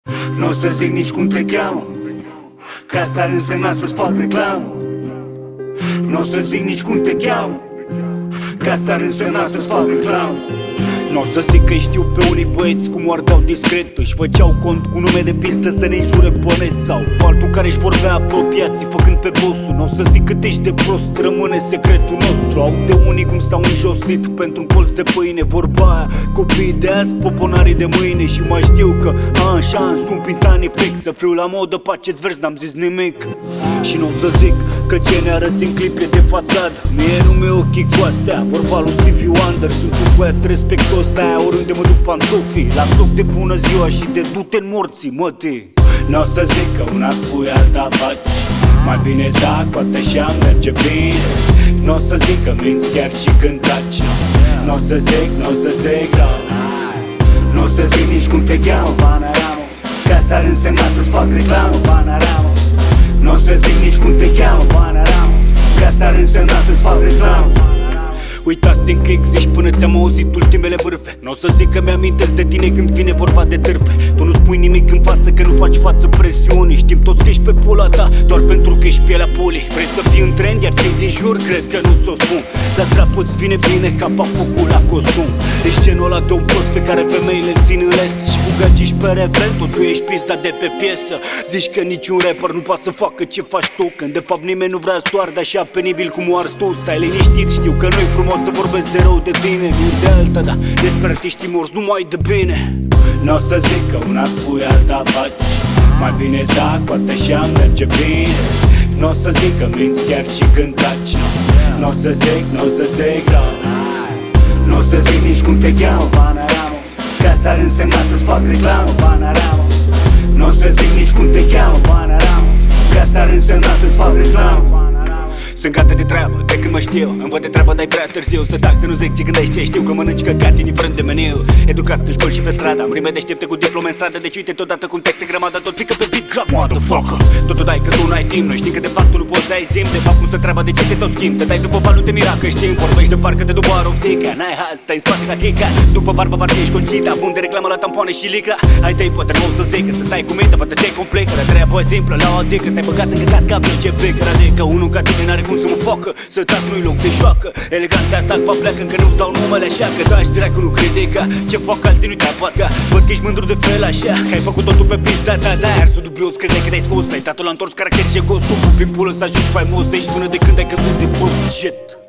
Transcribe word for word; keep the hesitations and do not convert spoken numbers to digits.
N-o să zic nici cum te cheamă, că asta ar însemna să-ți fac reclamă. N-o să zic nici cum te cheamă, că asta ar însemna să-ți fac reclamă. N-o să zic că știu pe unii băieți cum o ardeau discret, își făceau cont cu nume de pistă să ne jure pe net, sau pe altul care își vorbea apropiații făcând pe bossul. N-o să zic cât ești de prost, rămâne secretul nostru. Au de unii cum s-au înjosit pentru un colț de pâine. Vorba aia, copiii de azi, poponarii de mâine. Și mai știu că an și an sunt pintanii fix, să fiu la modă, pace-ți vers, n-am zis nimic. Și n-o să zic că ce ne arăți în clip e de fațadă, mie nu mi-e ochii cu astea. Vorba lui Stevie Wonder, sunt un băiat respectos de aia oriunde mă duc pantofii. La loc de bună ziua și de du-te-n morții, mătii. N-o să zic că una spui, alta faci, mai bine zac, poate așa merge bine. N-o să zic că minți chiar și când taci. N-o să zic, n-o să zic, da. N-o să zic nici cum te cheamă, Panorama, că asta ar însemna să-ți fac reclamă, Panorama. N-o să zic nici cum te cheamă, Panorama, că asta ar însemna să-ți fac reclamă. Uitați-mi că existi până ți-am auzit ultimele vârfe. N-o să zic că mi-amintesc de tine când vine vorba de târfe. Tu nu spui nimic în față, că nu faci față presiunii. Știm toți că ești pe pula ta, doar pentru că ești pielea poli. Vrei să fii în trend, iar cei din jur cred că nu ți-o spun. Dar treabă îți vine bine ca papucul la costum. Ești genul ăla de un post pe care femeile îl țin în les. Și cu gagici pe refren, tot tu ești pista de pe piesă. Zici că niciun rapper nu poate să facă ce faci tu, când de fapt nimeni nu vrea să o ardă așa penibil cum o arzi tu. Stai liniștit, știu că nu-i frumos să vorbesc de rău de tine, nu de alta, da, despre artiștii morți numai de bine. N-o să zic că una spui, alta faci, mai bine zac, poate așa merge bine. N-o să zic că minți chiar și când taci. N-o să zic, n-o să zic, da. N-o să zic nici cum te cheamă, Panorama, că asta ar însemna să-ți fac reclamă, Panorama. N-o să zic nici cum te cheamă, Panorama, că asta ar însemna să-ți fac reclamă. Sunt gata de treabă, de când mă știu, îmi văd de treabă, dar e prea târziu să tac, să nu zic ce gândești, ce știu, că mănânci căcat indiferent de meniu. Educat în școli și pe stradă, am rime deștepte cu diplome în stradă, deci uite totodată cu texte grămadă, tot pică pe beat, grab, motherfucker. Totul dai că tu n-ai timp, noi știm că de fapt tu nu poți dai zim. De fapt cum stă treaba, de ce te tot schimb, te dai după val, nu te mira că știm. Vorbești de parcă de după aroftica, n-ai haz, stai în spate ca chica. După barbă parcă ești concita, bun de reclamă la tampoane și licra. Hai dai, poate nu o să zic, să stai cu minte, poate să-i complică. Dar treaba e simplă, la o adică, te-ai băgat în căcat ca pe ce plecă. Adică unul ca tine n-are cum să mă focă, să tac nu-i loc de joacă. Elegant te atac, pa pleacă, încă nu-ți dau numele așa. Că dași dracu nu crede ca ce fac alții nu te abatca. Văd că ești mândru de fel așa, că ai făcut totul pe pista ta, da. Iar sunt dubios, crede că te-ai scos, ai tatul la întors caracter și gost. Tu prin pulă să ajungi faimos, ești până de când ai căzut de post, shit.